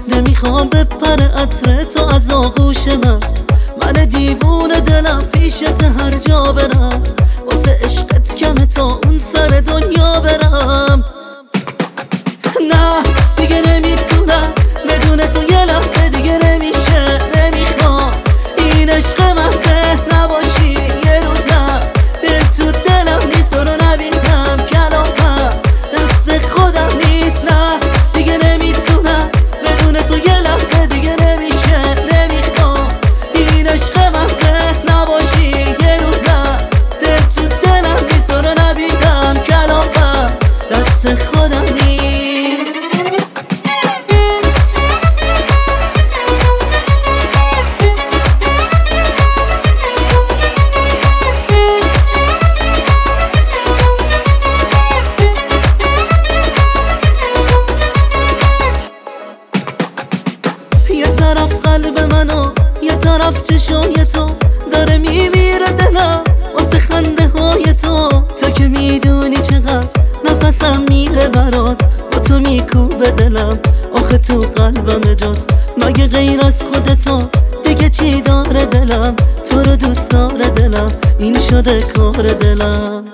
نمیخوام بپره عطر تو از آغوش من دیوونه دلم پیشت هر جا برم، واسه عشقت کمه تا اون سر دنیا برم. نه دیگه نمیتونم بدون تو یه لحظه دیگه نمیشه، نمیخوام این عشق محضه نباشی یه روز، نه دل تو دلم نیست رو نبینم کلامم دست خودم نیست. نه دیگه نمیتونم بدون تو یه لحظه دیگه نمیشه، نمیخوام این عشق محضه نباشی یه روز، نه دل تو دلم نیست رو نبینم کلامم دست خودم نیست. یه طرف قلب منو یه طرف چشای تو داره میمیره دلم واسه خنده های تو که میدونی چقدر نفسم میره برات، با تو میکوبه دلم آخه تو قلبم جات، مگه غیر از خودتو دیگه چی داره دلم، تو رو دوست داره دلم این شده کار دلم.